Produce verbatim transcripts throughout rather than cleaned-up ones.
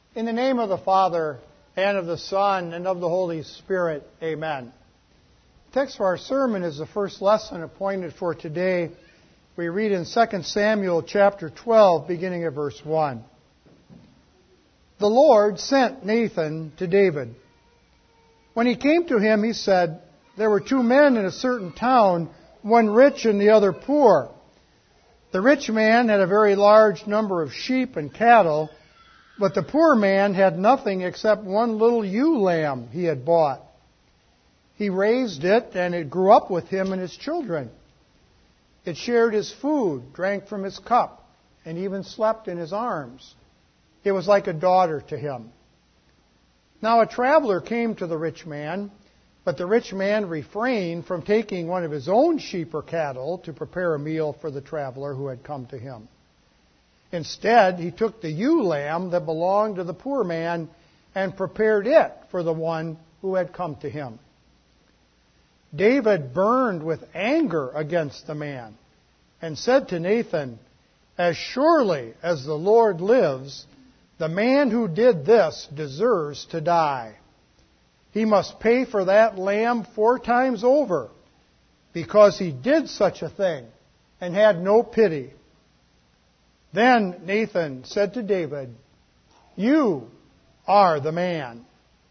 In the name of the Father, and of the Son, and of the Holy Spirit, amen. The text for our sermon is the first lesson appointed for today. We read in Second Samuel chapter twelve, beginning at verse one. The Lord sent Nathan to David. When he came to him, he said, "There were two men in a certain town, one rich and the other poor. The rich man had a very large number of sheep and cattle, but the poor man had nothing except one little ewe lamb he had bought. He raised it, and it grew up with him and his children. It shared his food, drank from his cup, and even slept in his arms. It was like a daughter to him. Now a traveler came to the rich man, but the rich man refrained from taking one of his own sheep or cattle to prepare a meal for the traveler who had come to him. Instead, he took the ewe lamb that belonged to the poor man and prepared it for the one who had come to him. David burned with anger against the man and said to Nathan, "As surely as the Lord lives, the man who did this deserves to die. He must pay for that lamb four times over, because he did such a thing and had no pity." Then Nathan said to David, "You are the man."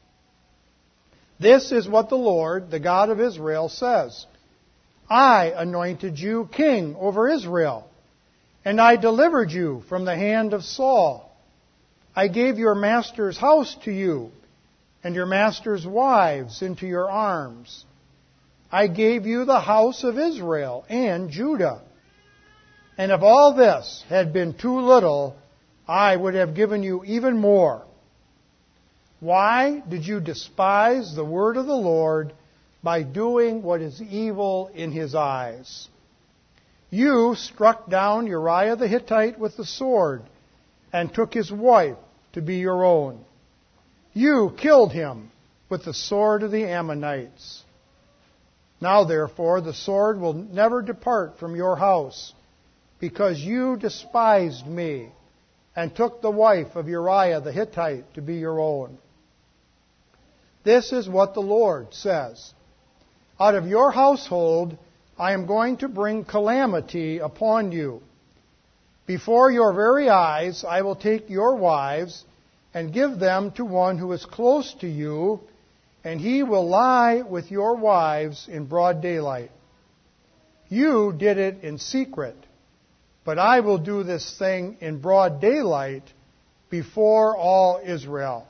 This is what the Lord, the God of Israel, says. "I anointed you king over Israel, and I delivered you from the hand of Saul. I gave your master's house to you, and your master's wives into your arms. I gave you the house of Israel and Judah. And if all this had been too little, I would have given you even more. Why did you despise the word of the Lord by doing what is evil in his eyes? You struck down Uriah the Hittite with the sword and took his wife to be your own. You killed him with the sword of the Ammonites. Now, therefore, the sword will never depart from your house, because you despised me and took the wife of Uriah the Hittite to be your own. This is what the Lord says. Out of your household I am going to bring calamity upon you. Before your very eyes I will take your wives and give them to one who is close to you, and he will lie with your wives in broad daylight. You did it in secret, but I will do this thing in broad daylight before all Israel."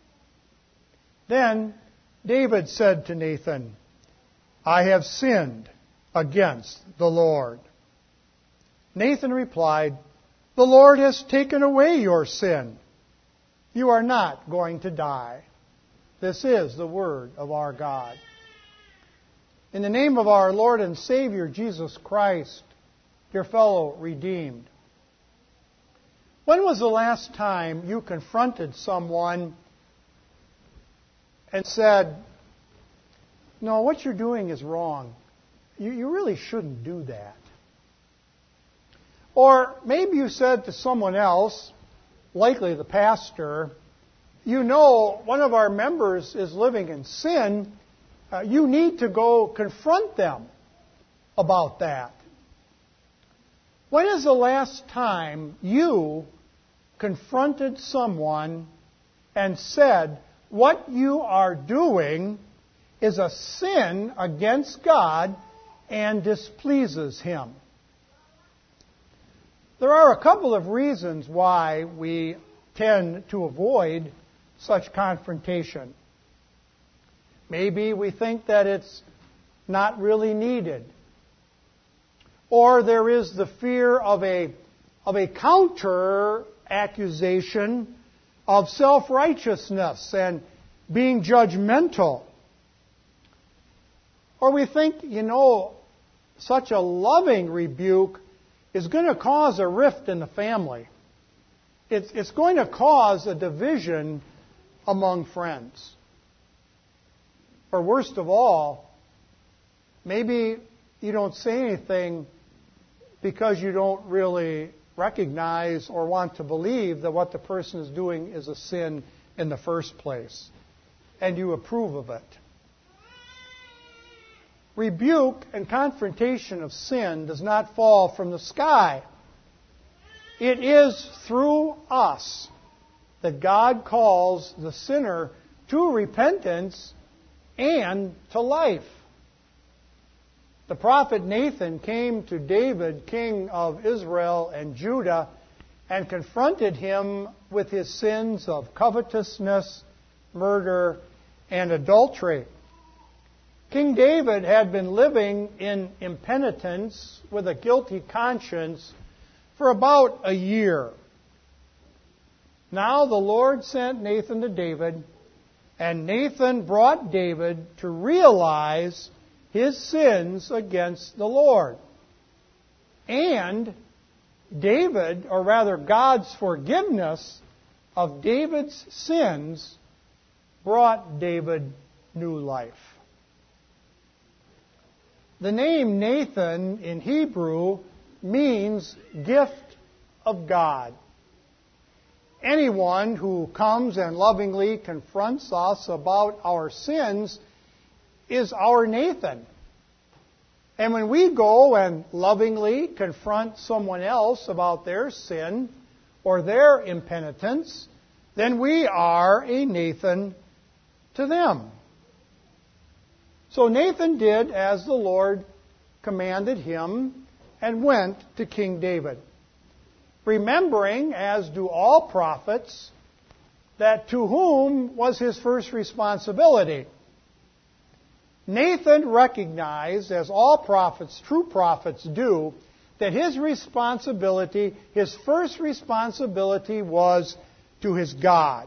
Then David said to Nathan, "I have sinned against the Lord." Nathan replied, "The Lord has taken away your sin. You are not going to die." This is the word of our God. In the name of our Lord and Savior, Jesus Christ, dear fellow redeemed, when was the last time you confronted someone and said, "No, what you're doing is wrong. You, you really shouldn't do that"? Or maybe you said to someone else, likely the pastor, "You know, one of our members is living in sin. Uh, you need to go confront them about that." When is the last time you confronted someone and said, "What you are doing is a sin against God and displeases Him"? There are a couple of reasons why we tend to avoid such confrontation. Maybe we think that it's not really needed. Or there is the fear of a, of a counter accusation of self-righteousness and being judgmental. Or we think, you know, such a loving rebuke is going to cause a rift in the family. It's, it's going to cause a division among friends. Or worst of all, maybe you don't say anything because you don't really recognize or want to believe that what the person is doing is a sin in the first place, and you approve of it. Rebuke and confrontation of sin does not fall from the sky. It is through us that God calls the sinner to repentance and to life. The prophet Nathan came to David, king of Israel and Judah, and confronted him with his sins of covetousness, murder, and adultery. King David had been living in impenitence with a guilty conscience for about a year. Now the Lord sent Nathan to David, and Nathan brought David to realize his sins against the Lord. And David, or rather God's forgiveness of David's sins, brought David new life. The name Nathan in Hebrew means gift of God. Anyone who comes and lovingly confronts us about our sins is our Nathan. And when we go and lovingly confront someone else about their sin or their impenitence, then we are a Nathan to them. So Nathan did as the Lord commanded him and went to King David, remembering, as do all prophets, that to whom was his first responsibility. Nathan recognized, as all prophets, true prophets do, that his responsibility, his first responsibility was to his God.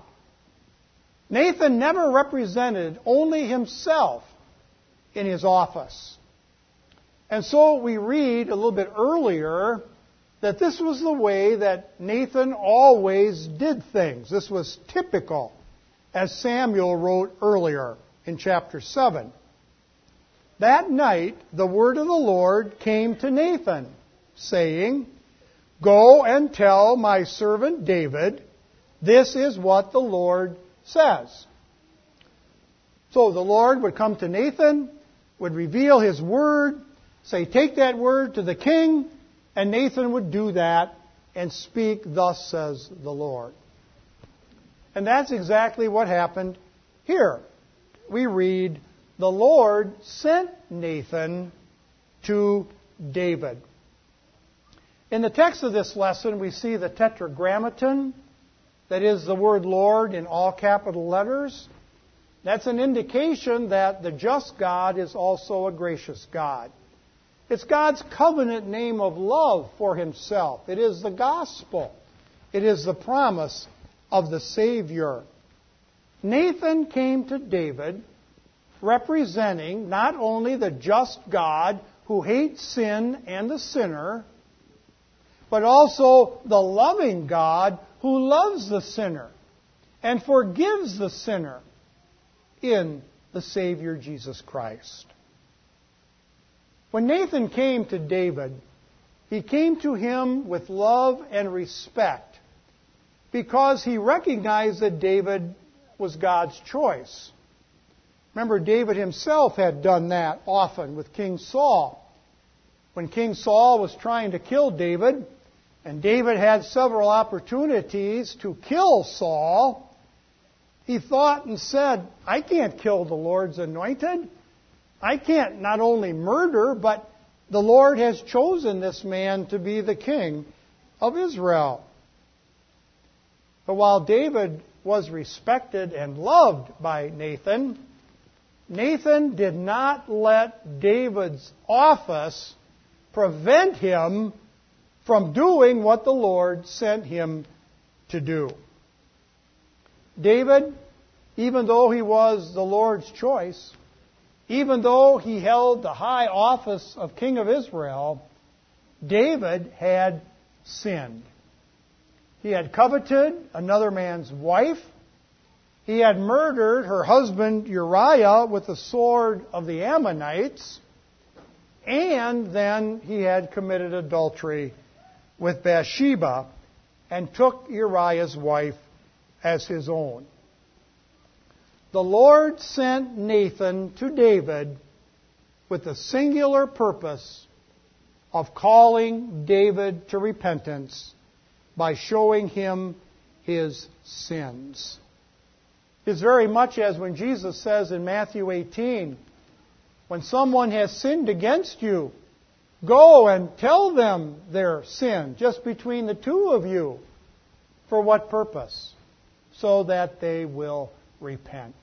Nathan never represented only himself in his office. And so we read a little bit earlier that this was the way that Nathan always did things. This was typical, as Samuel wrote earlier in chapter seven. That night, the word of the Lord came to Nathan, saying, "Go and tell my servant David, this is what the Lord says." So the Lord would come to Nathan, would reveal his word, say, "Take that word to the king," and Nathan would do that and speak, "Thus says the Lord." And that's exactly what happened here. We read, "The Lord sent Nathan to David." In the text of this lesson, we see the tetragrammaton, that is the word Lord in all capital letters. That's an indication that the just God is also a gracious God. It's God's covenant name of love for himself. It is the gospel. It is the promise of the Savior. Nathan came to David representing not only the just God who hates sin and the sinner, but also the loving God who loves the sinner and forgives the sinner in the Savior Jesus Christ. When Nathan came to David, he came to him with love and respect because he recognized that David was God's choice. Remember, David himself had done that often with King Saul. When King Saul was trying to kill David, and David had several opportunities to kill Saul, he thought and said, "I can't kill the Lord's anointed. I can't not only murder, but the Lord has chosen this man to be the king of Israel." But while David was respected and loved by Nathan, Nathan did not let David's office prevent him from doing what the Lord sent him to do. David, even though he was the Lord's choice, even though he held the high office of king of Israel, David had sinned. He had coveted another man's wife. He had murdered her husband Uriah with the sword of the Ammonites. And then he had committed adultery with Bathsheba and took Uriah's wife as his own. The Lord sent Nathan to David with the singular purpose of calling David to repentance by showing him his sins. It's very much as when Jesus says in Matthew eighteen, when someone has sinned against you, go and tell them their sin, just between the two of you. For what purpose? So that they will repent.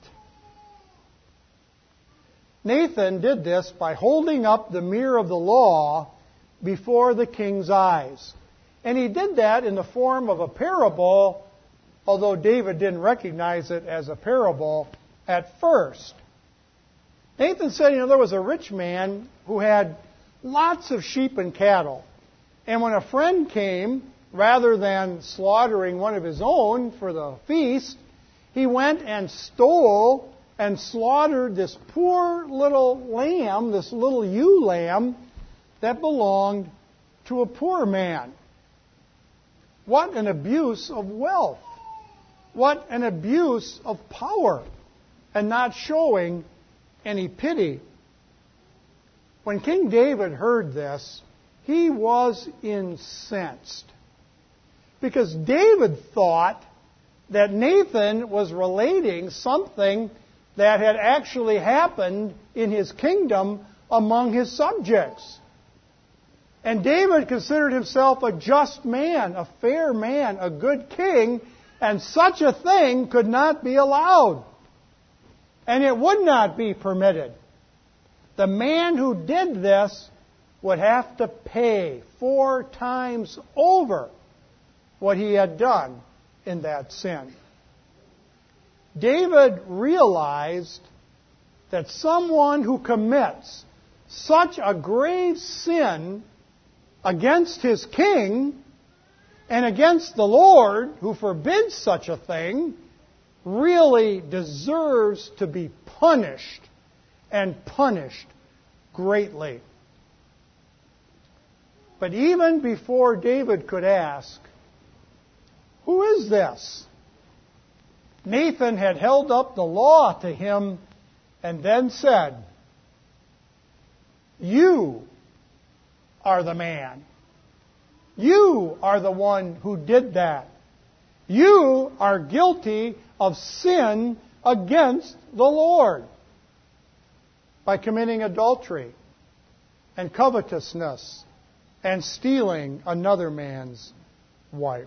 Nathan did this by holding up the mirror of the law before the king's eyes. And he did that in the form of a parable, although David didn't recognize it as a parable at first. Nathan said, you know, there was a rich man who had lots of sheep and cattle. And when a friend came, rather than slaughtering one of his own for the feast, he went and stole and slaughtered this poor little lamb, this little ewe lamb, that belonged to a poor man. What an abuse of wealth. What an abuse of power, and not showing any pity. When King David heard this, he was incensed, because David thought that Nathan was relating something that had actually happened in his kingdom among his subjects. And David considered himself a just man, a fair man, a good king, and such a thing could not be allowed. And it would not be permitted. The man who did this would have to pay four times over what he had done in that sin. David realized that someone who commits such a grave sin against his king and against the Lord, who forbids such a thing, really deserves to be punished, and punished greatly. But even before David could ask, "Who is this?" Nathan had held up the law to him and then said, "You are the man. You are the one who did that. You are guilty of sin against the Lord by committing adultery and covetousness and stealing another man's wife."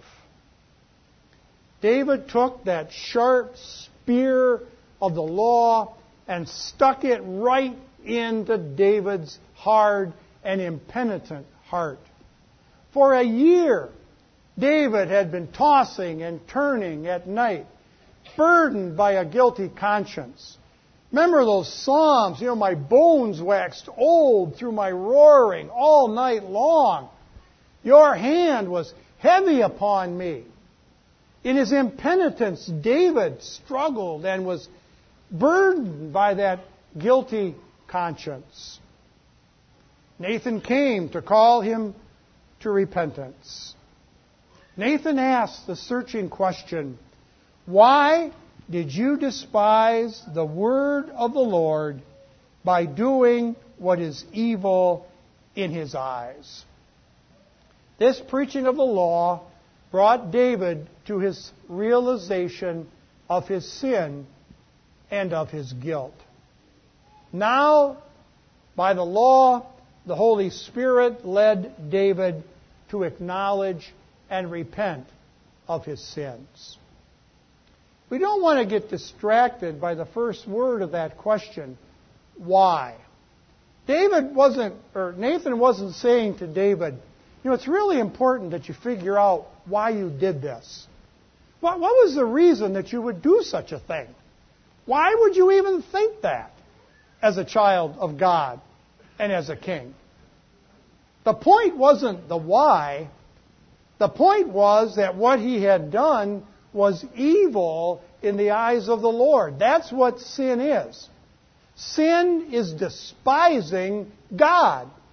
David took that sharp spear of the law and stuck it right into David's hard and impenitent heart. For a year, David had been tossing and turning at night, burdened by a guilty conscience. Remember those Psalms, you know, my bones waxed old through my roaring all night long. Your hand was heavy upon me. In his impenitence, David struggled and was burdened by that guilty conscience. Nathan came to call him to repentance. Nathan asked the searching question, "Why did you despise the word of the Lord by doing what is evil in his eyes?" This preaching of the law brought David to his realization of his sin and of his guilt. Now, by the law, the Holy Spirit led David to acknowledge and repent of his sins. We don't want to get distracted by the first word of that question, why? David wasn't, or Nathan wasn't saying to David, you know, it's really important that you figure out why you did this. What, what was the reason that you would do such a thing? Why would you even think that as a child of God and as a king? The point wasn't the why. The point was that what he had done was evil in the eyes of the Lord. That's what sin is. Sin is despising God.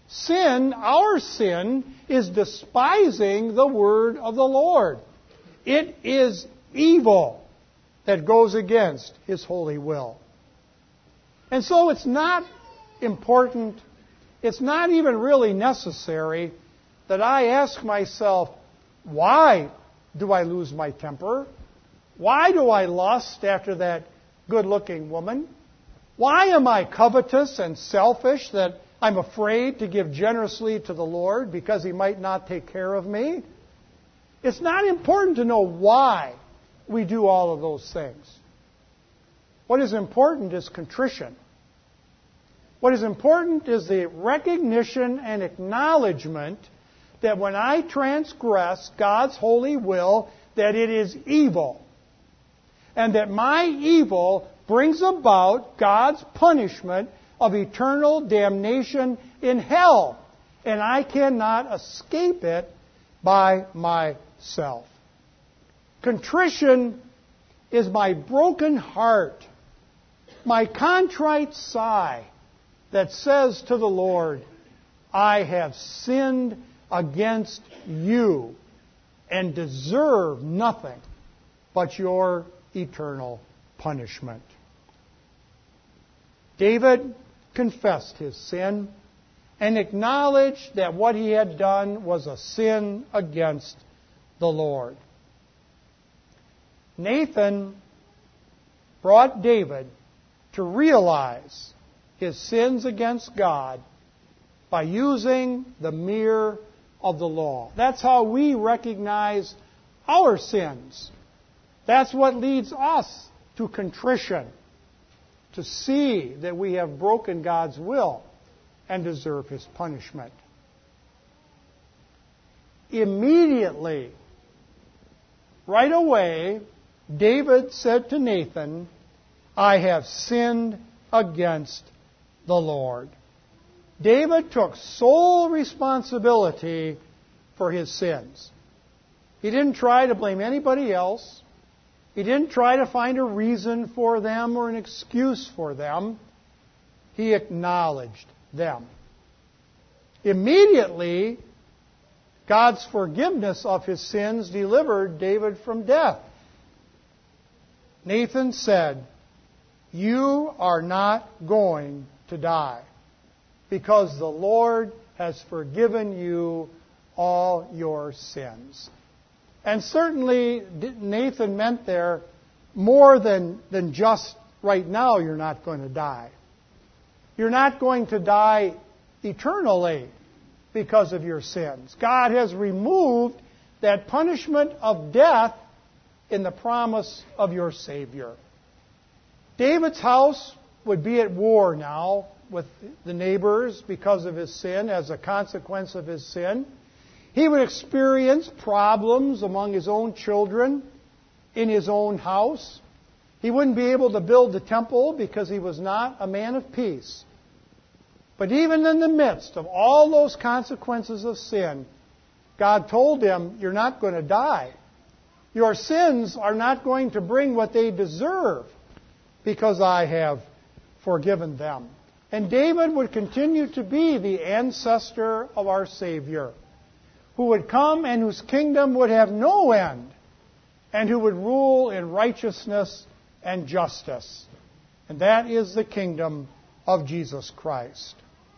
Sin, our sin, is despising the word of the Lord. It is evil that goes against His holy will. And so it's not important, it's not even really necessary that I ask myself, why do I lose my temper? Why do I lust after that good-looking woman? Why am I covetous and selfish that I'm afraid to give generously to the Lord because He might not take care of me? It's not important to know why we do all of those things. What is important is contrition. What is important is the recognition and acknowledgement that when I transgress God's holy will, that it is evil. And that my evil brings about God's punishment of eternal damnation in hell. And I cannot escape it by myself. Contrition is my broken heart, my contrite sigh that says to the Lord, I have sinned against you and deserve nothing but your eternal punishment. David confessed his sin and acknowledged that what he had done was a sin against the Lord. Nathan brought David to realize his sins against God by using the mirror of the law. That's how we recognize our sins. That's what leads us to contrition, to see that we have broken God's will and deserve His punishment. Immediately, right away, David said to Nathan, I have sinned against the Lord. David took sole responsibility for his sins. He didn't try to blame anybody else. He didn't try to find a reason for them or an excuse for them. He acknowledged them. Immediately, God's forgiveness of his sins delivered David from death. Nathan said, you are not going to die, because the Lord has forgiven you all your sins. And certainly Nathan meant there more than, than just right now you're not going to die. You're not going to die eternally because of your sins. God has removed that punishment of death in the promise of your Savior. David's house would be at war now with the neighbors because of his sin, as a consequence of his sin. He would experience problems among his own children in his own house. He wouldn't be able to build the temple because he was not a man of peace. But even in the midst of all those consequences of sin, God told him, you're not going to die. Your sins are not going to bring what they deserve, because I have forgiven them. And David would continue to be the ancestor of our Savior, who would come and whose kingdom would have no end, and who would rule in righteousness and justice. And that is the kingdom of Jesus Christ.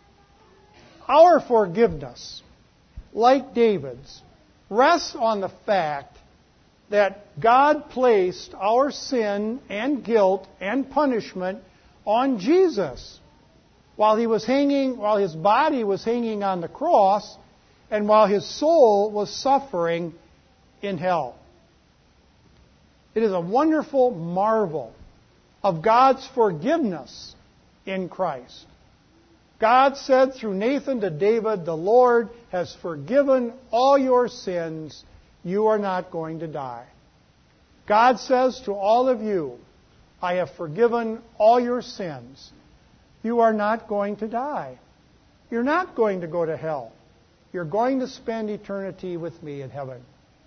Our forgiveness, like David's, rests on the fact that God placed our sin and guilt and punishment on Jesus while he was hanging, while his body was hanging on the cross, and while his soul was suffering in hell. It is a wonderful marvel of God's forgiveness in Christ. God said through Nathan to David, the Lord has forgiven all your sins. You are not going to die. God says to all of you, I have forgiven all your sins. You are not going to die. You're not going to go to hell. You're going to spend eternity with me in heaven.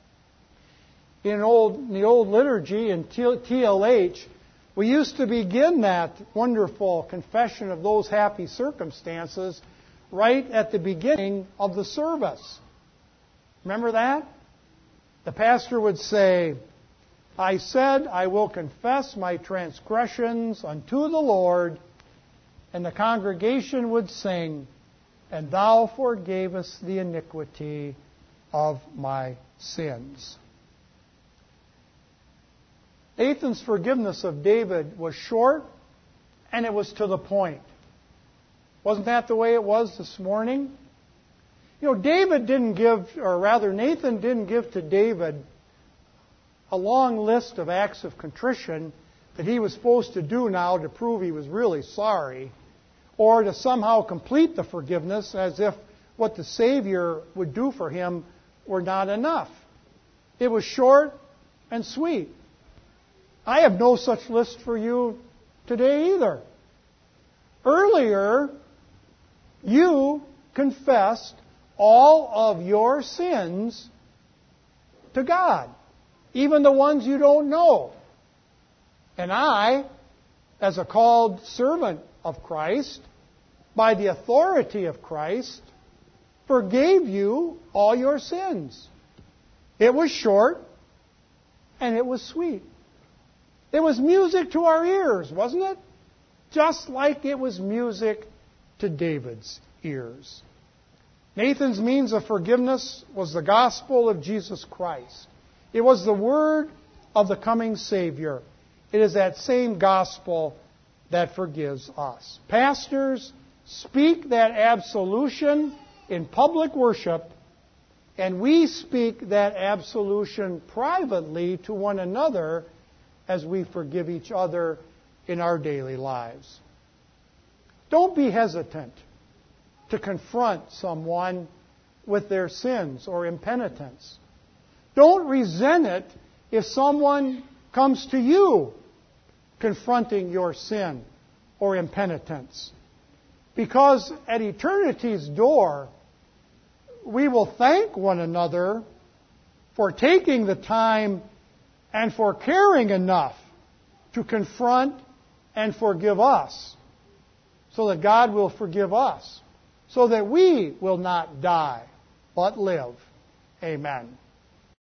In, old, in the old liturgy in T L H, we used to begin that wonderful confession of those happy circumstances right at the beginning of the service. Remember that? The pastor would say, I said, I will confess my transgressions unto the Lord. And the congregation would sing, and thou forgavest the iniquity of my sins. Nathan's forgiveness of David was short, and it was to the point. Wasn't that the way it was this morning? You know, David didn't give, or rather Nathan didn't give to David a long list of acts of contrition that he was supposed to do now to prove he was really sorry, or to somehow complete the forgiveness as if what the Savior would do for him were not enough. It was short and sweet. I have no such list for you today either. Earlier, you confessed all of your sins to God, even the ones you don't know. And I, as a called servant of Christ, by the authority of Christ, forgave you all your sins. It was short and it was sweet. It was music to our ears, wasn't it? Just like it was music to David's ears. Nathan's means of forgiveness was the gospel of Jesus Christ. It was the word of the coming Savior. It is that same gospel that forgives us. Pastors, speak that absolution in public worship, and we speak that absolution privately to one another as we forgive each other in our daily lives. Don't be hesitant to confront someone with their sins or impenitence. Don't resent it if someone comes to you confronting your sin or impenitence. Because at eternity's door, we will thank one another for taking the time and for caring enough to confront and forgive us, so that God will forgive us, so that we will not die, but live. Amen.